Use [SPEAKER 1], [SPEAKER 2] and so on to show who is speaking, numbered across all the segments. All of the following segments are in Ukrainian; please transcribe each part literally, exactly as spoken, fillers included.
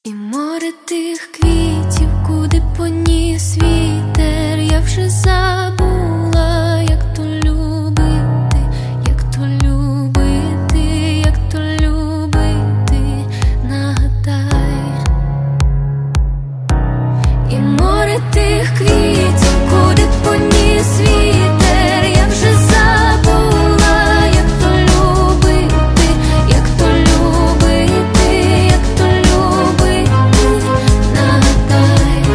[SPEAKER 1] І море тих квітів, куди поніс вітер, я вже забула, як то любити, як то любити, як то любити, нагадай. І море тих квітів, куди поніс вітер, я вже забула, як то любити, як то любити, як то любити, нагадай.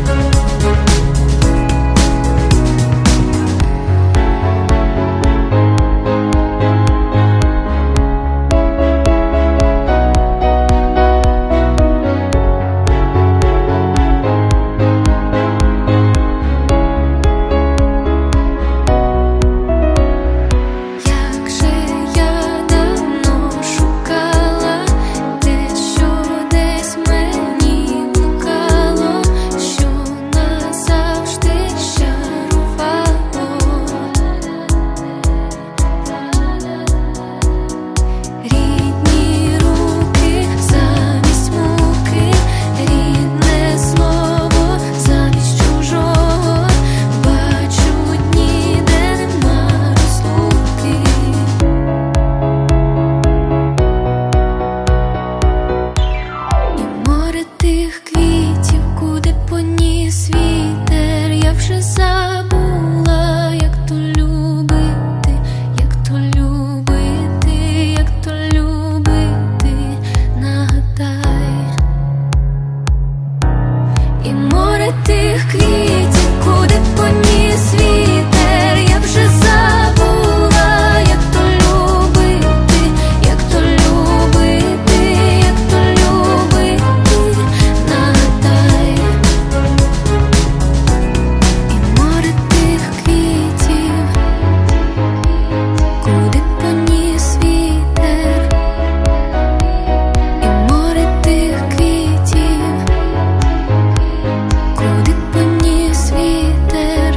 [SPEAKER 1] Як же я давно шукала те, що десь мені блукало, що назавжди щарувало. Рідні руки замість муки, рідне слово замість чужого. Бачу дні, де нема розлуки. І море тих квітів, куди поніс вітер, я вже забула, як то любити, як то любити, як то любити, нагадай. І море тих квітів, куди поніс вітер, я вже забула, як то любити, як то любити, як то любити, нагадай. І море тих квітів, куди поніс вітер, і море тих квітів, куди поніс вітер.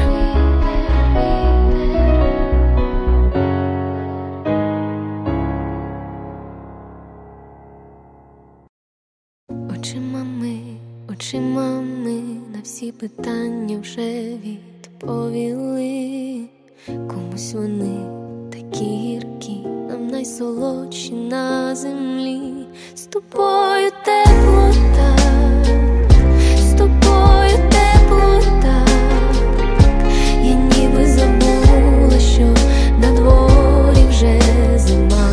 [SPEAKER 1] Очима ми, очима ми на всі питання вже відповіли. Комусь вони такі гіркі, нам найсолодші на землі. З тобою теплота, з тобою теплота. Я ніби забула, що на дворі вже зима.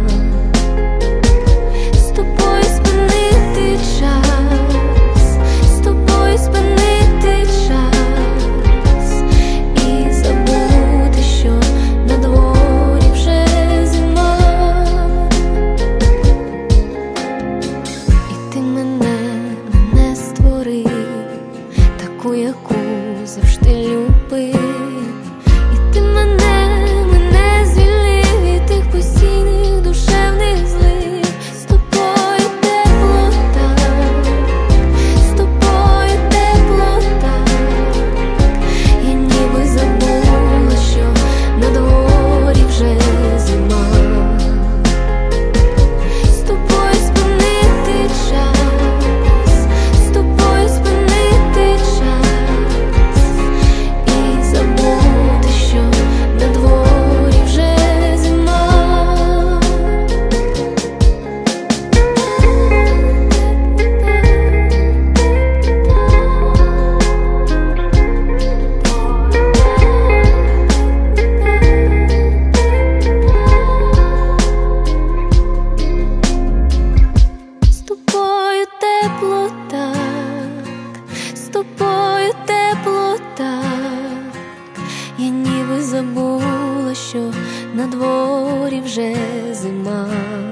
[SPEAKER 1] З тобою спинити час, з тобою спинити час і забути, що на дворі вже зима. І ти мене, мене створив, таку, яку завжди любив. І ти мене, мене звільнив від тих постійних душевних злив. З тобою теплота, з тобою теплота. Я ніби забула, що на дворі вже зима. З тобою спинити час, з тобою спинити час і забути, що на дворі вже зима. З тобою тепло так, з тобою тепло так. Я ніби забула, що на дворі вже зима.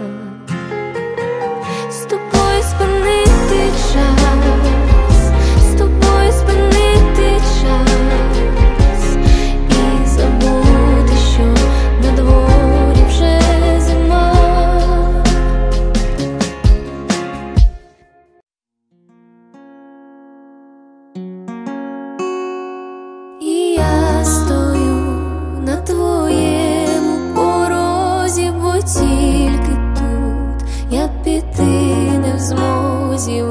[SPEAKER 1] З тобою спинити час, з тобою спинити час і забути, що на дворі вже зима. І я стою на твоєму порозі, бо тільки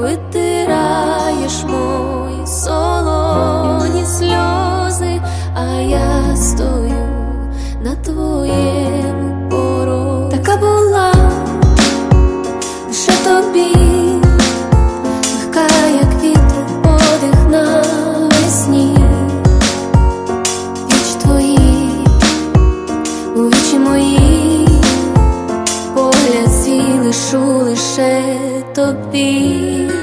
[SPEAKER 1] витираєш мої солоні сльози, а я стою на твоєму порозі. Така була лише тобі, легка, як вітру подих навесні. Віч твої, у вічі мої, погляд свій лишу лише тобі.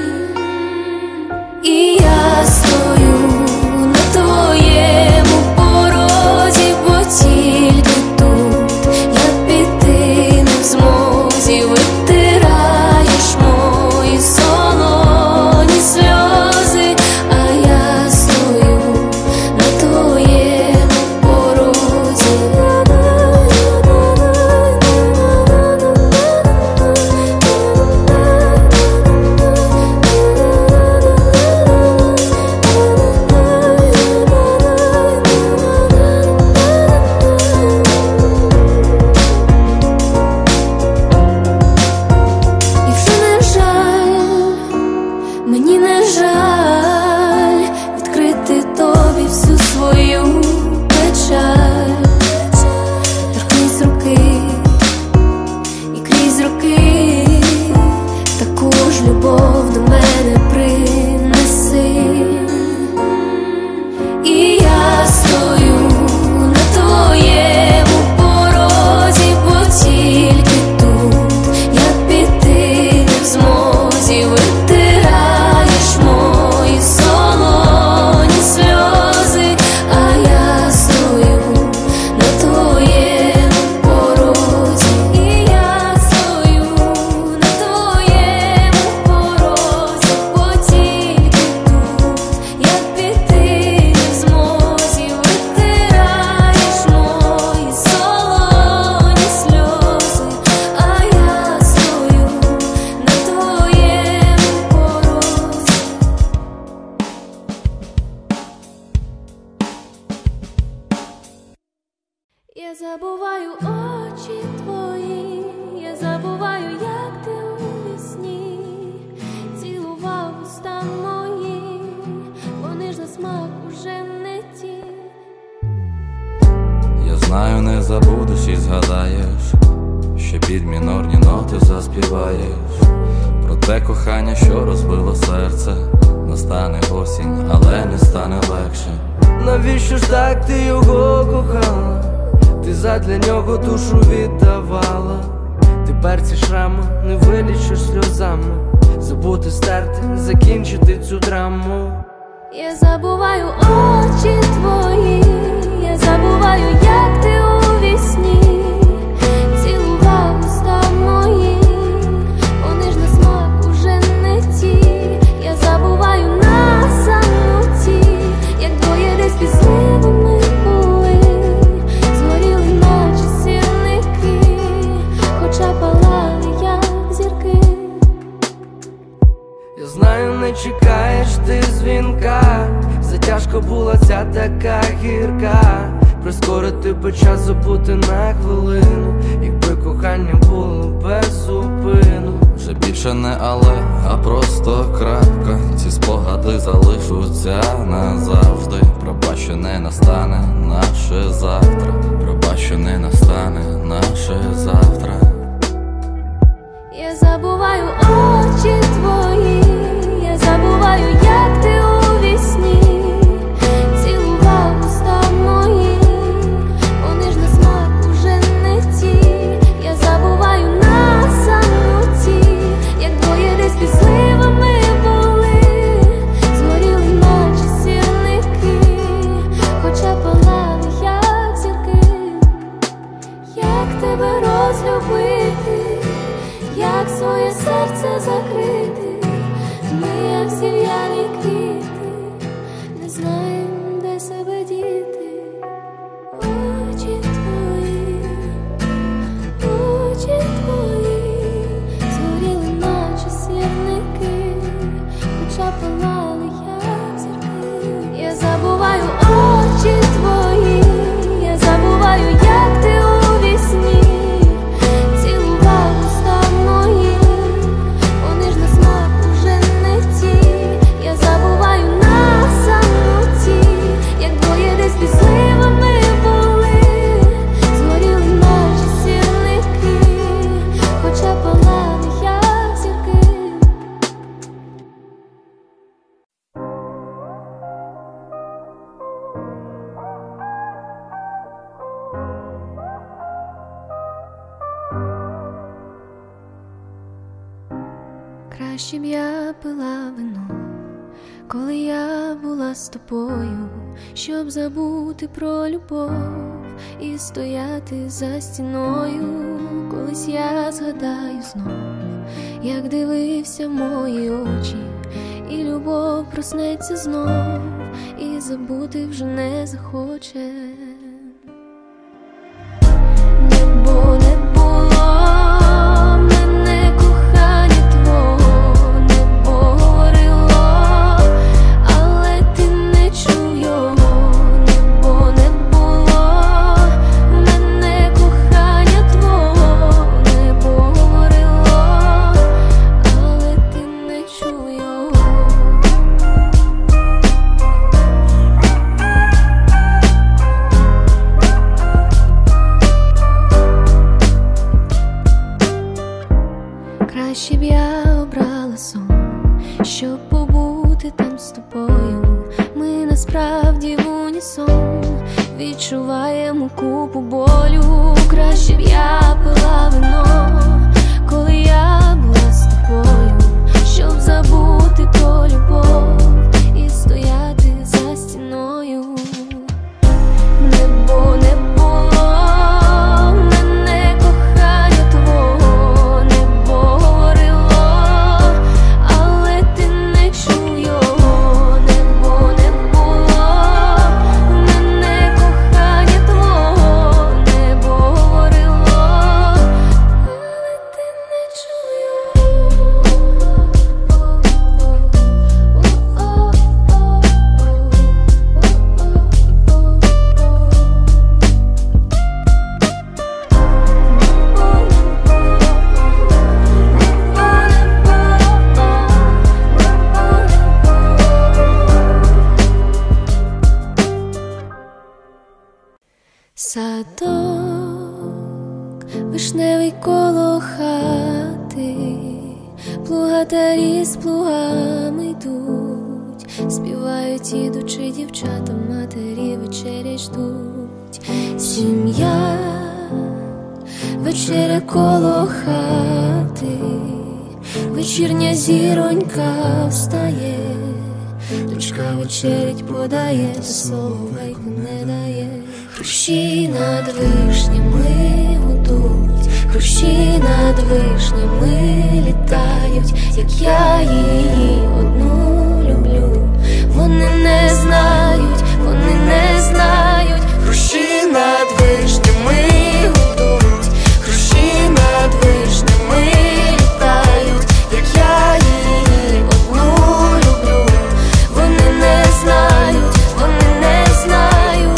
[SPEAKER 1] І я стою на твоєму порозі, бо тільки тут я піти не в змозі. Витираєш мої солоні сльози, а я стою на твоєму порозі. Мені не жаль відкрити тобі всю свою печаль. Торкнись руки і крізь роки таку ж любов до мене принеси. І я стою на твоєму порозі, бо тільки тут я піти не в змозі. Витираєш мої солоні сльози, а я стою на твоєму порозі. І я стою на твоєму порозі, бо тільки тут я піти не в змозі. Витираєш мої солоні сльози, а я стою на твоєму порозі. Я забуваю очі твої, я забуваю, як ти у вісні цілував уста мої, вони ж на смак уже не ті.
[SPEAKER 2] Я знаю, не забудеш і згадаєш, ще під мінорні ноти заспіваєш про те кохання, що розбило серце. Настане осінь, але не стане легше.
[SPEAKER 3] Навіщо ж так ти його кохала? Ти задля нього душу віддавала. Тепер ці шрами не вилічиш сльозами. Забути, стерти, закінчити цю драму.
[SPEAKER 1] Я забуваю очі твої, я забуваю, як ти у вісні цілував уста мої, вони ж на смак уже не ті. Я забуваю на самоті, як двоє десь під зливами були, згоріли наче сірники, хоча палали, як зірки.
[SPEAKER 3] Я знаю, не чекаєш ти дзвінка, затяжко була ця така гірка. Прискорити би час, забути на хвилину, якби кохання було без зупину.
[SPEAKER 2] Вже більше не але, а просто крапка. Ці спогади залишуться назавжди. Пробач, що не настане наше завтра. Пробач, що не настане наше завтра.
[SPEAKER 1] Я забуваю очі твої, я забуваю, як ти у вісні цілував уста мої, вони ж на смак уже не ті. Я забуваю на самоті, як двоє десь під зливами були, згоріли наче сірники, хоча палали, як зірки. Як тебе розлюбити, як своє Краще б я пила вино, коли я була з тобою, щоб забути про любов і стояти за стіною. Колись я згадаю знов, як дивився в мої очі, і любов проснеться знов, і забути вже не захоче. Небо не було мене кохання твого, небо говорило, але ти не чув його. Небо не було мене кохання твого, небо говорило, але ти не чув його. Краще б я обрала сон, щоб побути там з тобою. Ми насправді в унісон відчуваємо купу болю. Краще б я пила вино, коли я була з тобою, щоб забути про любов і стояти за стіною. Небо не було мене кохання твого, небо говорило, але ти не чув його. Небо не було мене кохання твого, небо говорило, але ти не чув садок вишневий коло хати, плугатарі з плугами йдуть, співають ідучи дівчата, матері вечерять ждуть. Сім'я, вечеря коло хати, вечірня зіронька встає, дочка вечерять подає, соловейку не дає. Хрущі над вишнями гудуть, хрущі над вишнями літають, як я її одну люблю. Вони не знають, вони не знають. Хрущі над вишнями гудуть, хрущі над вишнями літають, як я її одну люблю. Вони не знають, вони не знають.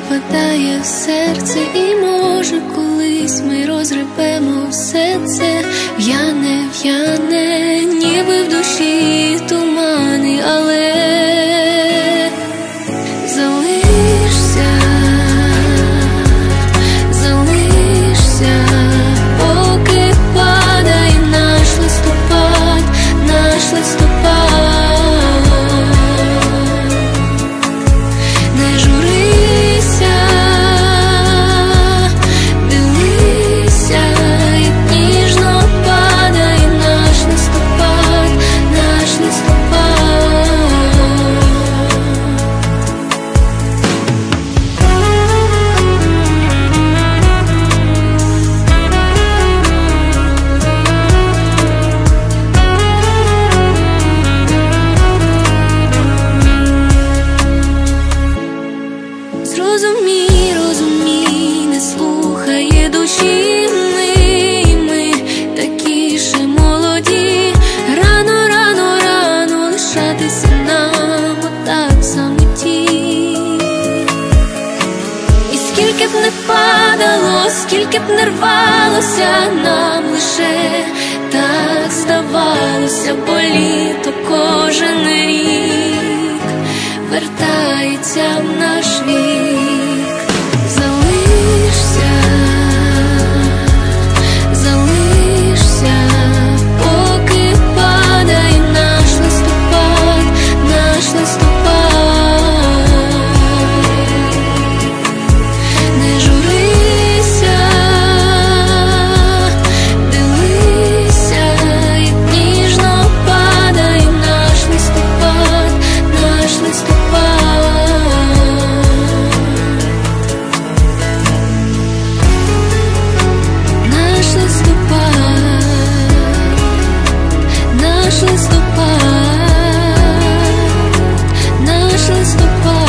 [SPEAKER 1] пропадає в серце, і може колись ми розрепемо все це. В'яне, в'яне, ніби в душі тумани, але залишся, залишся, поки падає наш листопад, наш листопад. Не журися, дивися, як ніжно падає наш листопад, наш листопад. Зрозумій, розумій, не слухає душі. Ми, ми такі ще молоді. Рано, рано, рано лишатися нам отак в самоті. І скільки б не падало, скільки б не рвалося, нам лише так здавалося, бо літо кожен рік вертається в наш вік. Залишся, залишся, поки падає наш листопад, наш листопад. Не журися, дивися, як ніжно падає наш листопад, наш листопад. Наш листопад, наш листопад, наш листопад.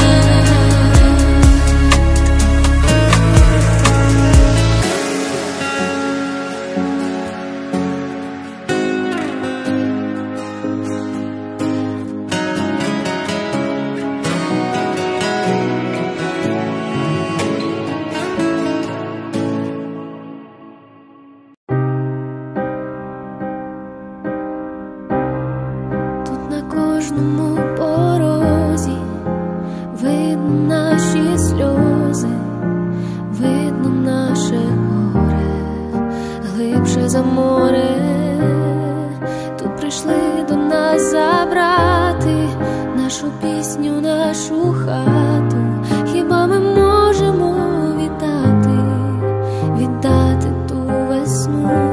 [SPEAKER 1] Тут на кожному порозі видно наші сльози, видно наше горе, глибше за море. Тут прийшли до нас забрати нашу пісню, нашу хату. Хіба ми можемо віддати, віддати ту весну?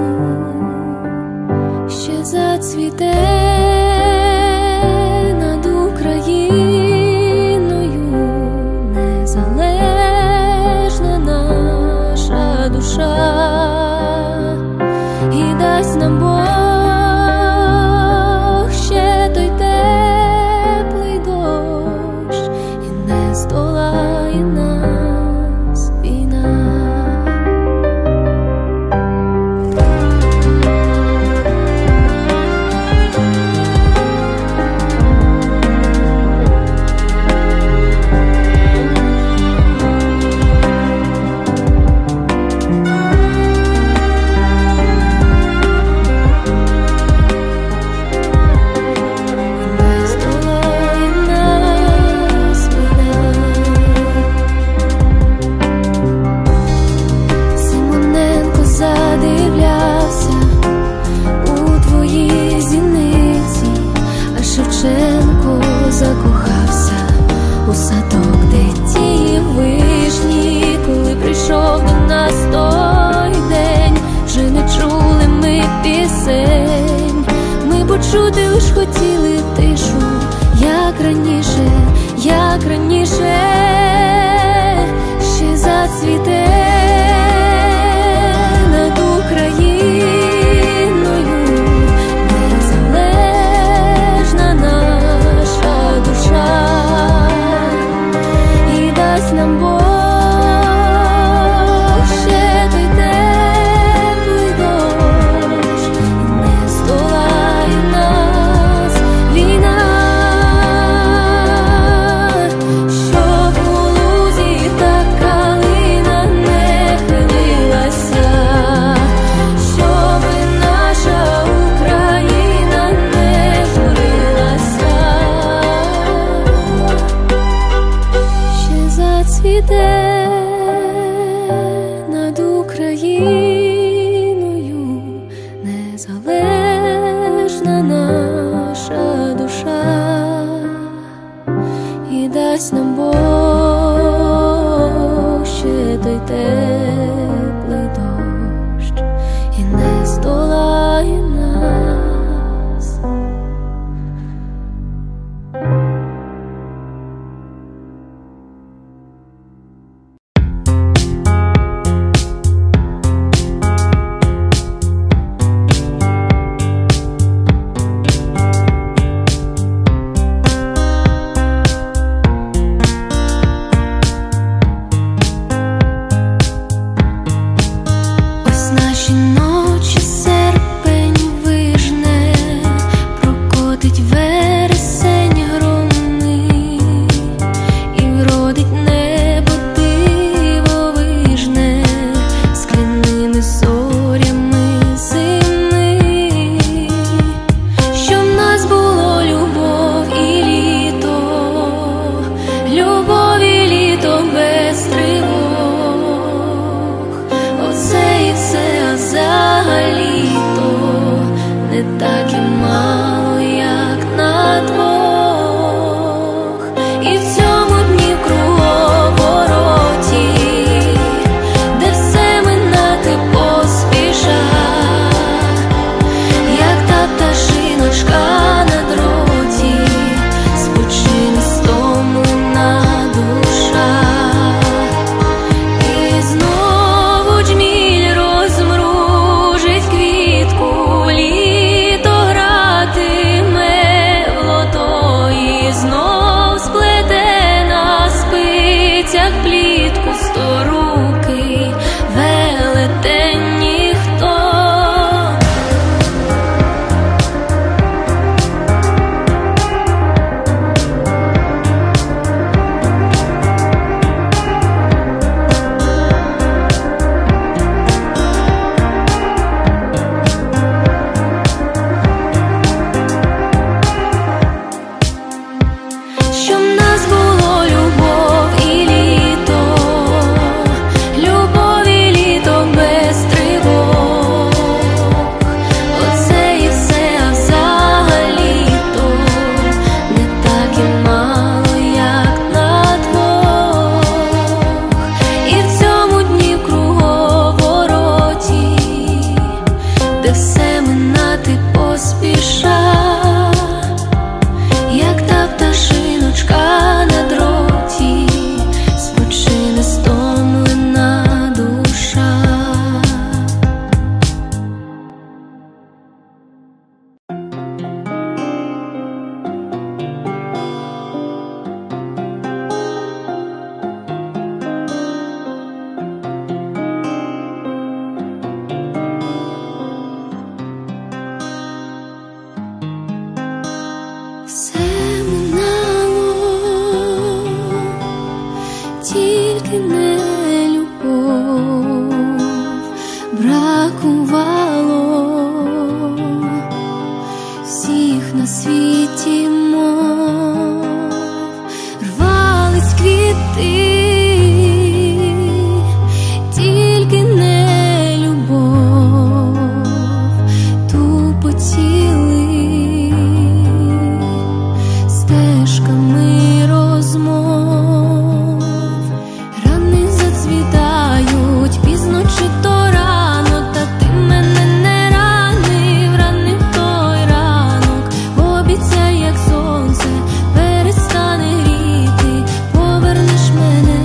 [SPEAKER 1] Ще зацвіте над Україною незалежна наша душа, і дасть нам Бог ще той теплий дощ, і не здолає нас війна. Закохався у садок, де ті вишні, коли прийшов до нас той день. Вже не чули ми пісень, ми почути лиш хотіли тишу, як раніше, як раніше. Ще зацвіте над Україною незалежна наша душа, і дасть нам Бог ще той теплий дощ, і не здолає нас війна. дасть нам Бог ще той теплий дощ і не здолає нас. Наші ночі серпень вижне, прокотить вересень громний, і вродить небо дивовижне скляними зорями зими. Щоб в нас було любов і літо, любов і літо без тривог. Оце і все. Взагалі-то не так і мало, як на двох. І в цьому дні круговороті, де все минати поспіша, як та пташиночка на дроті, спочине стомлена душа. І знову джміль розмружить квітку, літо гратиме в лото, і знов сплете на спицях плітку сторукий велетень ніхто. Щоб в нас було любов і літо, любов і літо без тривог. Оце і все, а взагалі-то не так і мало, як на двох. І в цьому дні круговороті, де все минати поспіша, як та пташиночка на дроті, спочине стомлена душа. Все минало, тільки не любов. Бракувало всіх на світі мов, рвались квіти, тільки не любов. Тупотіли стежками розмов, рани зацвітають пізно чи то рано, та ти мене не ранив, ранив той ранок. Обіцяй, як сонце перестане гріти, повернеш мене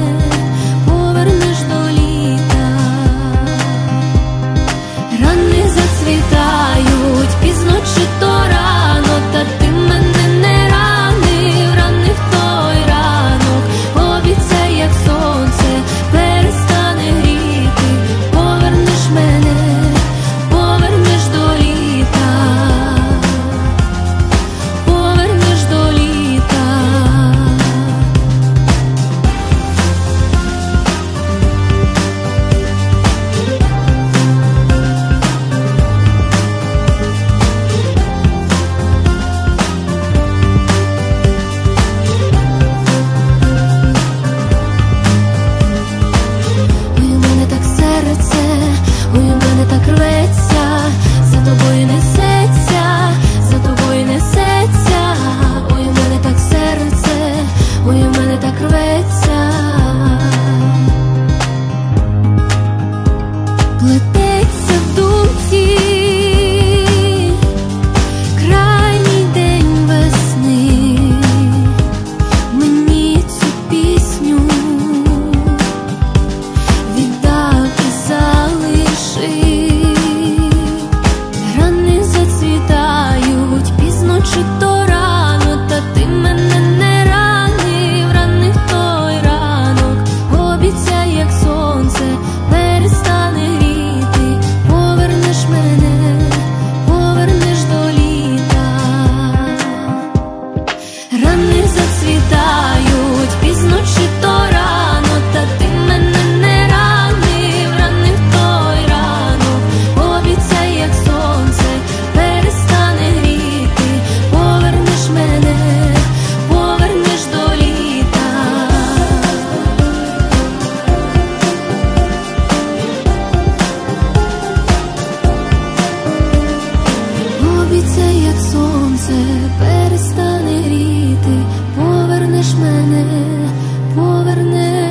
[SPEAKER 1] ж мене поверне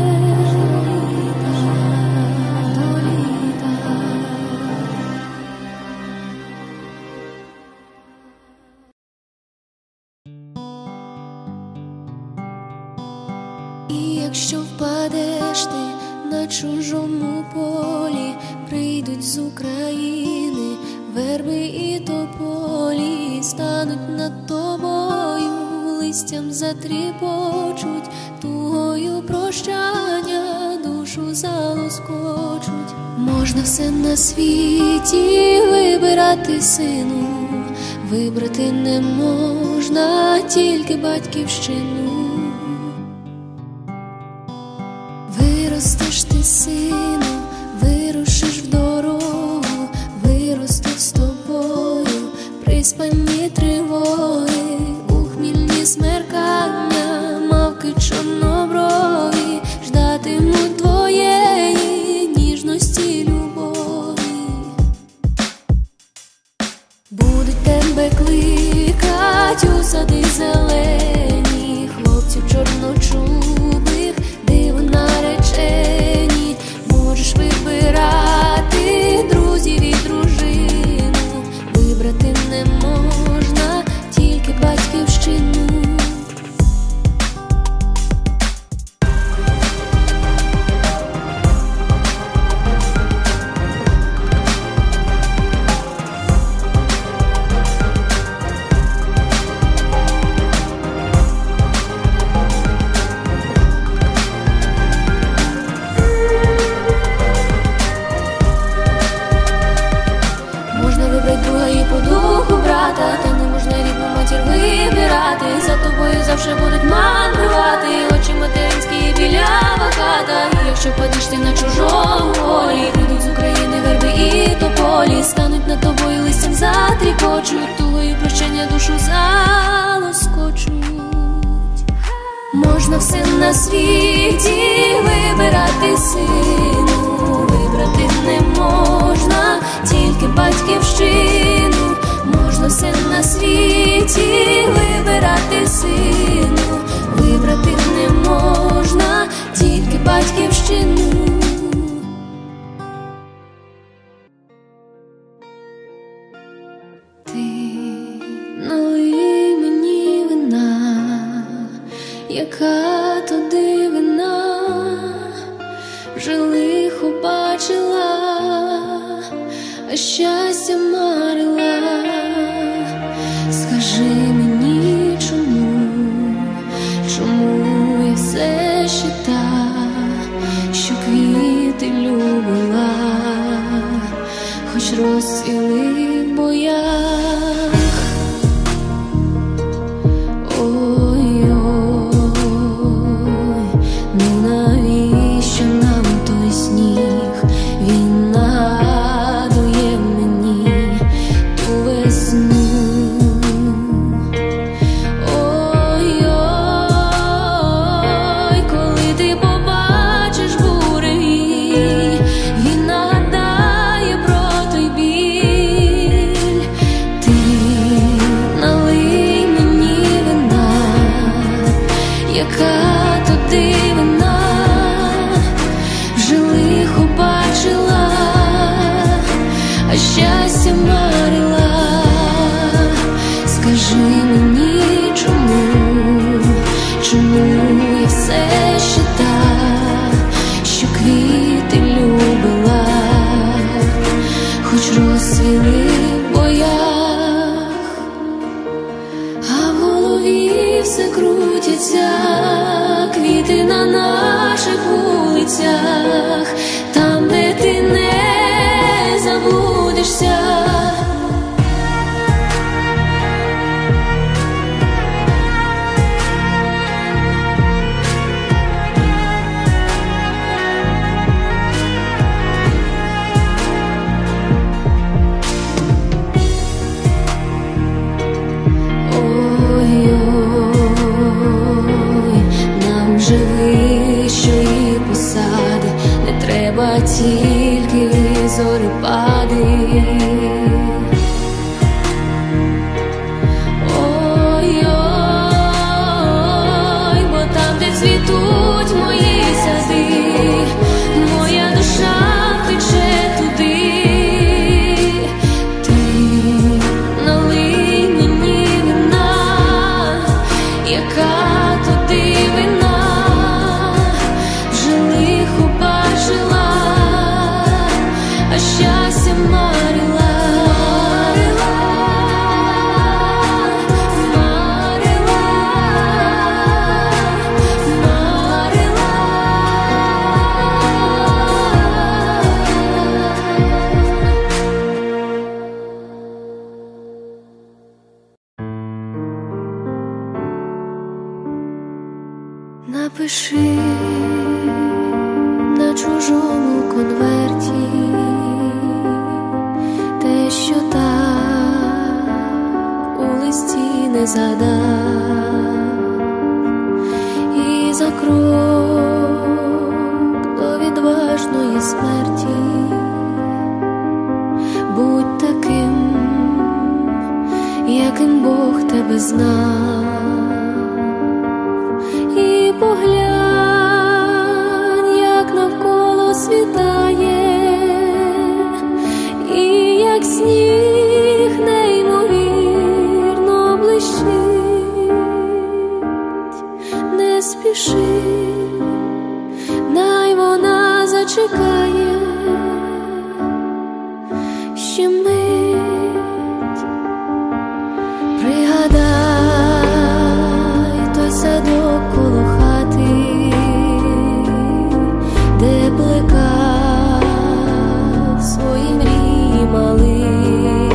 [SPEAKER 1] до літа. І якщо впадеш ти на чужому полі, прийдуть з України верби і тополі, стануть над тобою, листям затріпочуть, тугою прощання душу залоскочуть. Можна все на світі вибирати, сину, вибрати не можна тільки батьківщину. Виростеш ти, сину, вирушиш в дорогу, виростуть з тобою приспані тривоги, ухмільні смеркання, мавки чорноброві ждатимуть твоєї ніжності, любові. Будуть тебе кликать у сади зелені, хлопців чорночубих, диво наречені. Можеш вибирати друзів і дружину, вибрати не можна тільки батьківщину. Та не можна рідну матір вибирати, за тобою завжди будуть мандрувати очі материнські біля хата. І якщо впадеш ти на чужому полі, прийдуть з України верби і тополі, стануть над тобою, листям затріпочуть, тугою прощання душу залоскочуть. Можна все на світі вибирати, сину, вибрати не можна тільки батьківщину. Можна все на світі вибирати, сину, вибрати не можна тільки батьківщину. Ти налий мені вина, яка то дивина, вже лихо бачила, а щастя марила. Скажи мені, чому, чому я все ще та, що квіти любила, хоч розцвіли в боях. Ой-ой, ну навіщо нам той сніг, він нагадує мені ту весну. Яка то дивина, вже лихо бачила, а щастя марила. Скажи мені, чому, чому я все ще та, що квіти любила, хоч розцвіли в боях, а в голові все крутяться квіти на наших вулицях, там, де ти не заблудишся. Живи, що і посади, не треба Напиши на чужому конверті те, що так у листі не згадав, і за крок до відважної смерті будь таким, яким Бог тебе знав. І поглянь, як навколо світає, і як сніг неймовірно блищить. Не спіши, най вона зачекає ще мить. Пригадай той садок коло хати, де плекав свої мрії малий,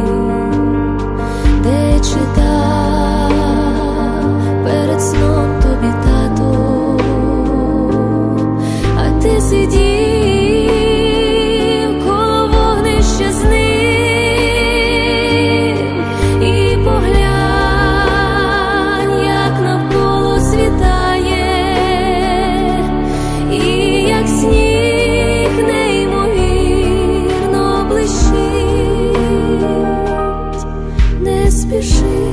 [SPEAKER 1] де читав перед сном тобі тато, а ти сидів коло вогнища з ним. І поглянь, як навколо світає, і як сніг неймовірно блищить. Не спіши,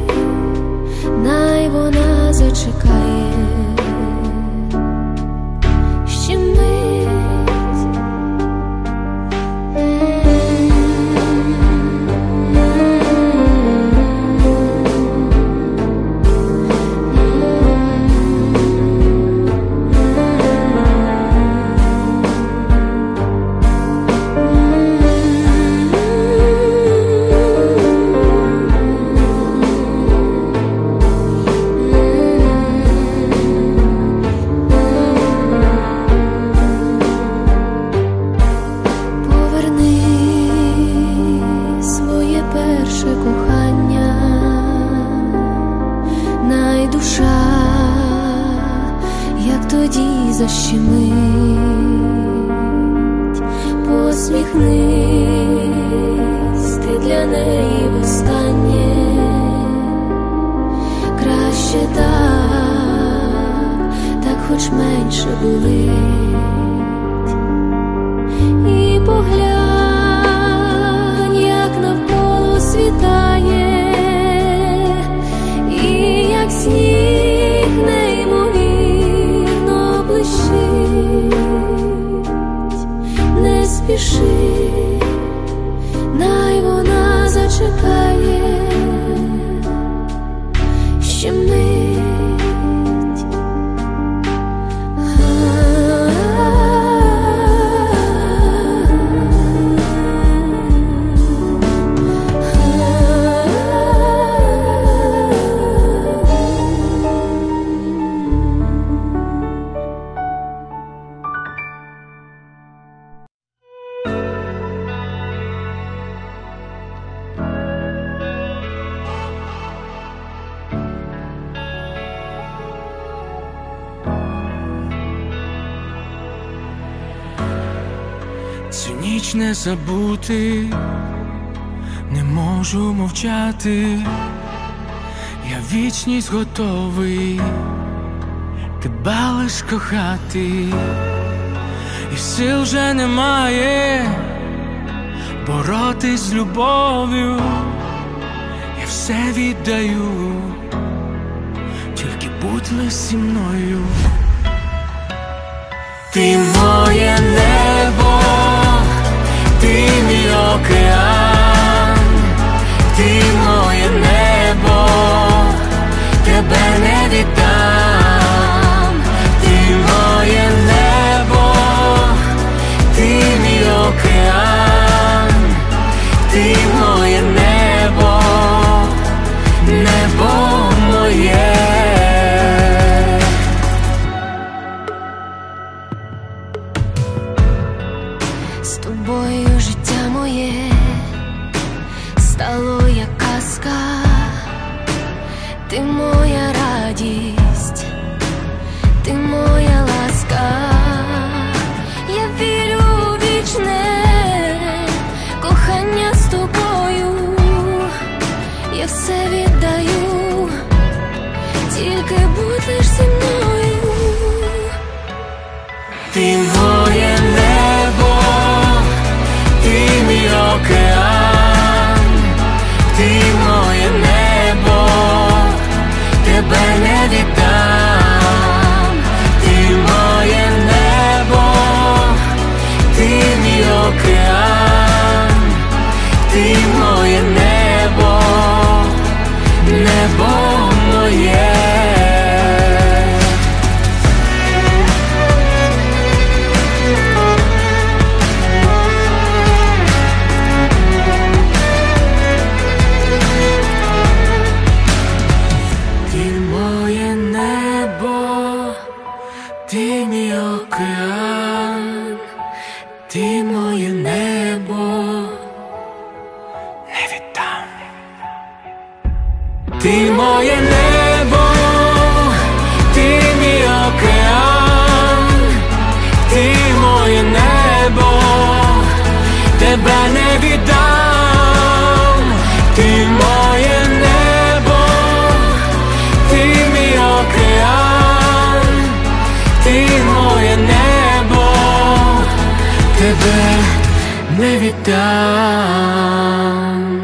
[SPEAKER 1] най вона зачекає ще мить. Поверни своє перше кохання, най душа, як тоді защемить. Посміхнись ти для неї востаннє, краще так, так хоч менше болить. І поглянь, як навколо світає, і як сніг неймовірно блищить. Не спіши, най вона зачекає ще мить.
[SPEAKER 4] Цю ніч не забути, не можу мовчати. Я вічність готовий тебе лиш кохати, і сил вже немає боротись з любов'ю. Я все віддаю, тільки будь лиш зі мною. Ти моє небо, ти мій океан, ти моє небо, тебе не віддам. Ти моє небо, ти мій океан, ти моє небо, небо моє.
[SPEAKER 1] З тобою життя моє стало як казка, ти моя радість,
[SPEAKER 4] ти мій океан, ти моє небо, не віддам. Ти моє небо, ти мій океан, ти моє небо, тебе не віддам. Ти моє небо, ти мій океан, ти моє небо, тебе не віддам.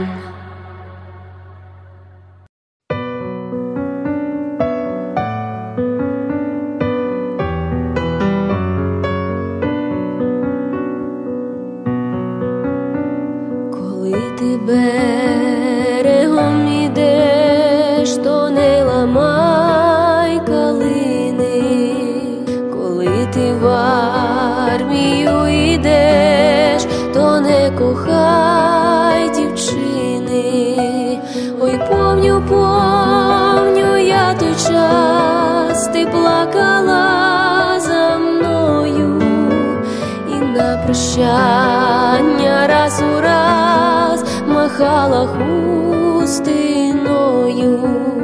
[SPEAKER 1] Коли ти берегом ідеш, то не ламай калини. Коли ти в армію ідеш, то не кохай дівчини. Ой, помню, помню я той час, ти плакала за мною, і на прощання раз у раз махала хустиною.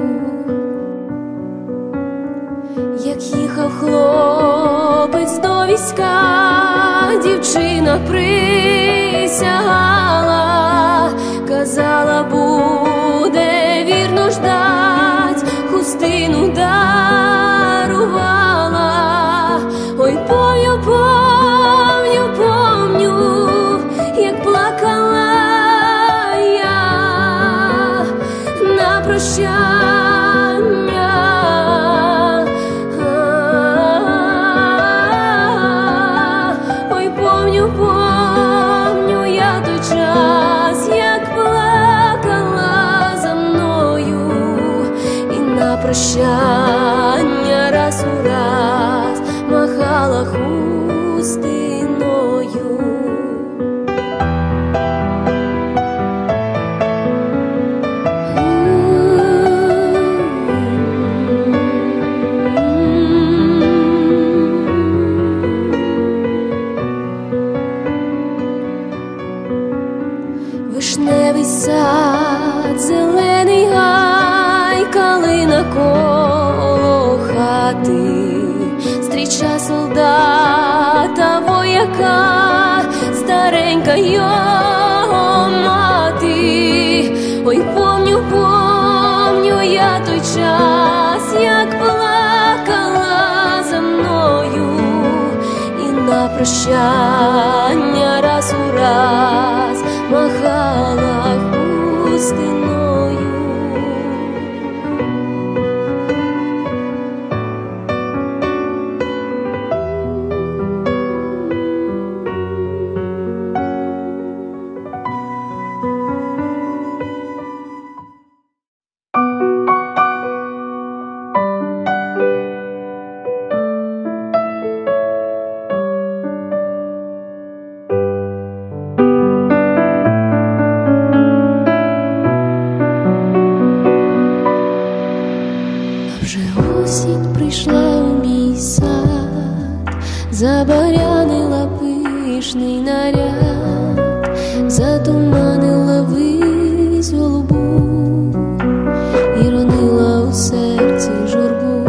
[SPEAKER 1] Як їхав хлопець до війська, дівчина присягала, казала, буде вірно ждать, хустину дарувала. Ой, помню, помню, помню, як плакала я на прощання. Ой, помню, помню я той час, як плакала за мною, і на прощання раз у раз махала хустиною. Вишневий сад, зелений гай, калина коло хати, стріча солдата, вояка, старенька його мати. Ой, помню, помню я той час, як плакала за мною, і на прощання раз у раз махала хустиною. Вже осінь прийшла у мій сад, забарянила пишний наряд, затуманила вись голубу і ронила у серці журбу.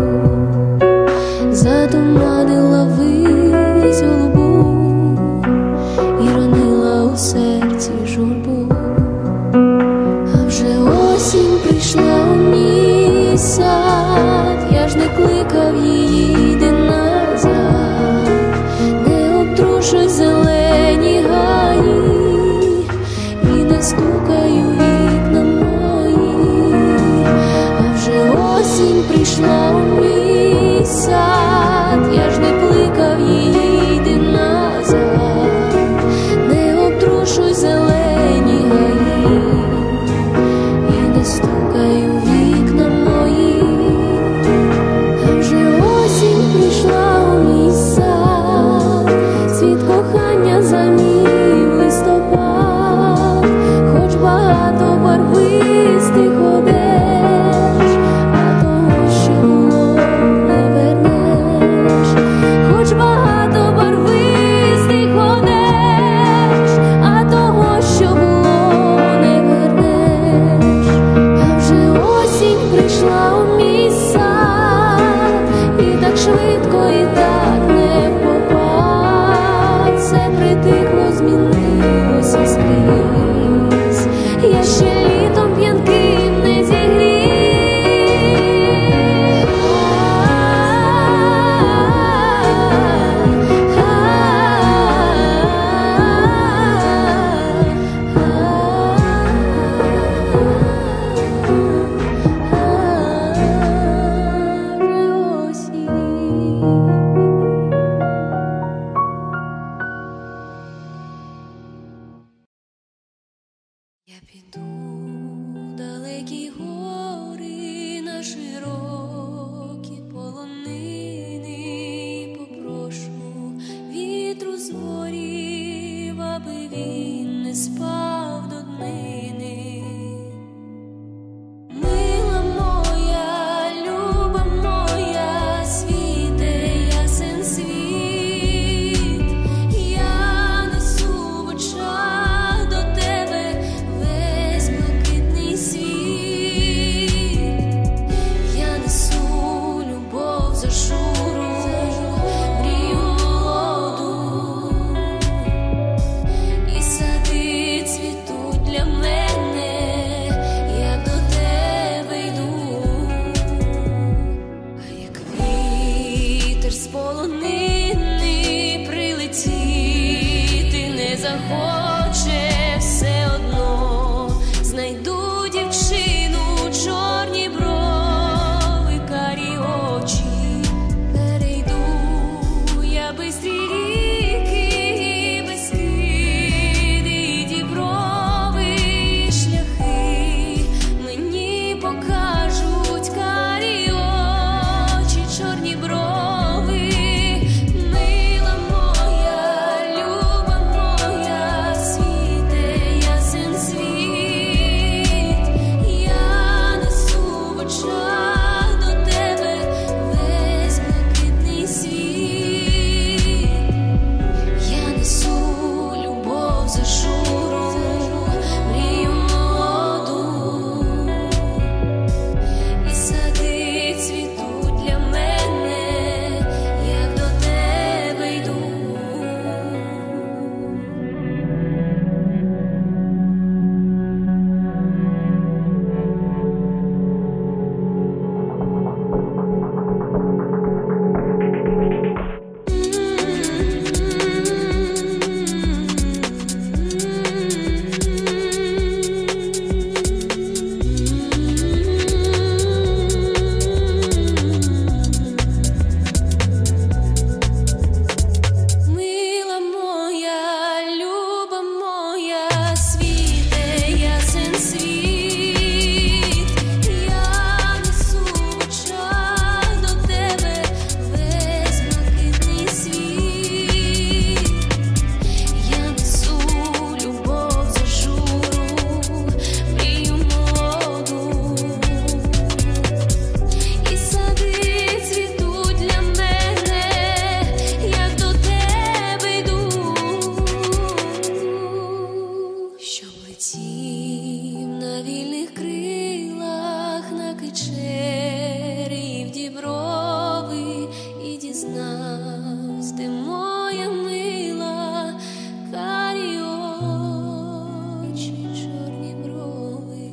[SPEAKER 1] Затуманила вись голубу і ронила у серці журбу. А вже осінь прийшла у мій сад, я ж не кликав її, йди назад, не обтрушуй зелені гаї і не стукаю вікна мої. А вже осінь прийшла у мій сад, я ж не кликав її, йди назад, не обтрушуй зелені гаї і не стукаю вікна мої. А вже осінь прийшла у мій сад, світ кохання замів листопад, хоч багато барвистих одеж, а того, що було, не вернеш. швидко і так не попав, все притихло, змінилося скрізь. Я ще літом п'янким не зігрів. Я піду в далекі гори, на широкі полонини, і попрошу вітру з ворів, аби він не спав до днини. Мила моя, люба моя, світе ясен світ, я несу в очах до тебе весь блакитний світ. Я несу любов за журу, мрію молоду, і сади цвітуть для мене, як до тебе йду. А як вітер з полонини прилетіти не захоче, все одно знайду дівчину, чорні брови, карі очі. Перейду я бистрі ріки, Бескиди, і діброви, і шляхи мені покажуть карі очі, чорні брови. Мила моя, люба моя, світе ясен світ, я несу в очах до тебе весь блакитний світ. Я несу любов за журу, мрію молоду, і сади цвітуть для мене, як до тебе йду. Мила моя, люба моя, світе ясен світ, я несу в очах до тебе весь блакитний світ. Я несу любов за журу, мрію молоду, і сади цвітуть для мене, як до тебе йду. Щоб летів на вільних крилах, на Кичері і в Діброви, і дізнавсь, де моя мила, карі очі, чорні брови.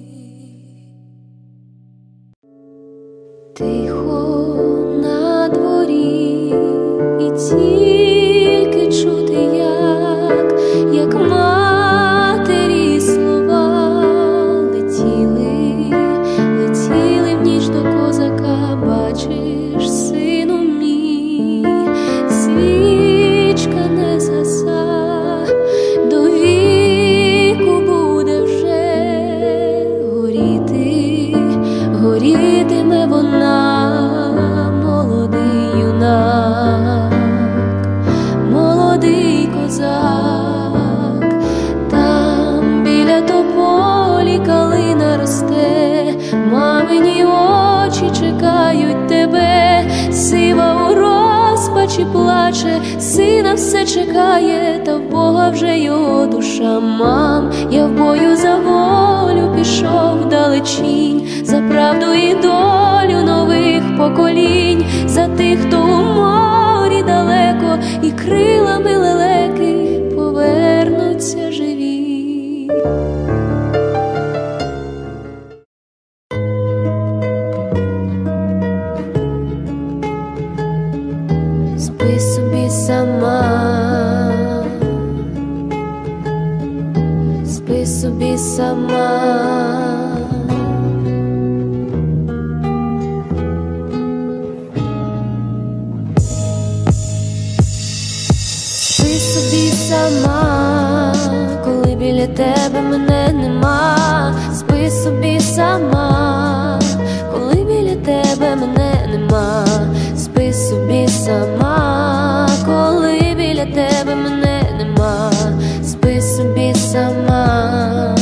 [SPEAKER 1] Тихо на дворі, і тільки чути, як, як матері слова летіли, летіли в ніч до козака. Бачиш, сину мій, свічка не згаса, до віку буде вже горіти, горітиме вона, молодий юнак, молодий козак. Там біля тополі калина росте, мамині очі чекають тебе, сива у розпачі плаче, сина все чекає, та в Бога вже його душа. Мам, я в бою за волю пішов вдалечінь, за правду і долю нових поколінь, за тих, і крилами лелеки повернуться живі. Спи собі сама, спи собі сама. Спи собі сама, коли біля тебе мене нема. Спи собі сама, коли біля тебе мене нема. Спи собі сама, коли біля тебе мене нема. Спи собі сама.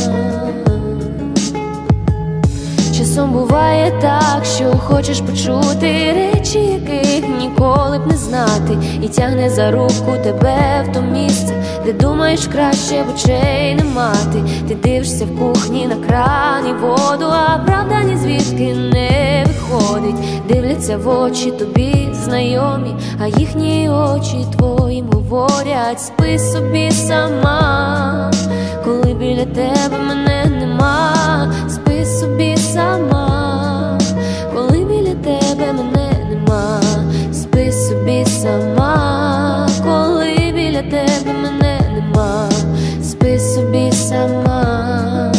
[SPEAKER 1] Часом буває так, що хочеш почути речі, яких ніколи б не знати, і тягне за руку тебе в то місце, де думаєш краще б очей не мати. Ти дивишся в кухні на кран і воду, а правда ні звідки не виходить. Дивляться в очі тобі знайомі, а їхні очі твоїм говорять. Спи собі сама, коли біля тебе мене нема. Спи собі сама, коли біля тебе мене нема. Спи собі сама, коли біля тебе мене нема. Спи собі сама.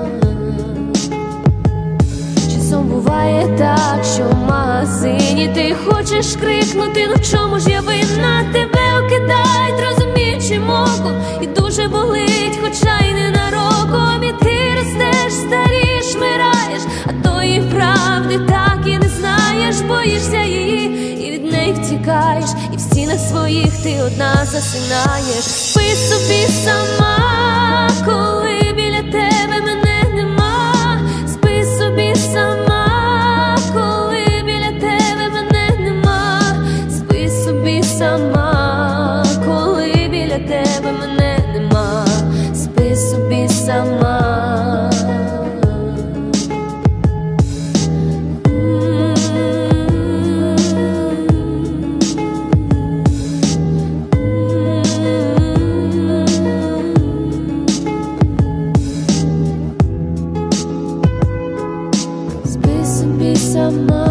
[SPEAKER 1] Часом буває так, що в магазині ти хочеш крикнути: ну чому ж я винна? Тебе окидають розуміючим оком, і дуже болить, хоча й ненароком. І ти ростеш, старієш, вмираєш, а тої правди так і не знаєш. Боїшся її і від неї втікаєш, і в стінах своїх ти одна засинаєш. Спи собі сама, коли біля тебе мене нема. Спи собі сама, коли біля тебе мене нема. Спи собі сама, коли біля тебе мене нема. Спи собі сама. Спи собі сама.